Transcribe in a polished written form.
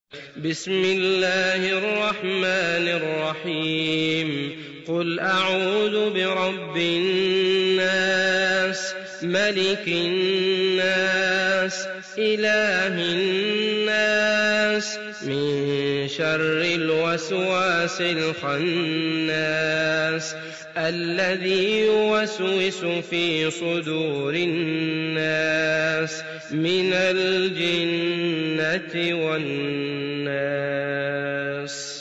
بسم الله الرحمن الرحيم قل أعوذ برب الناس ملك الناس إله الناس من شر الوسواس الخناس الذي يوسوس في صدور الناس من الجنة والناس.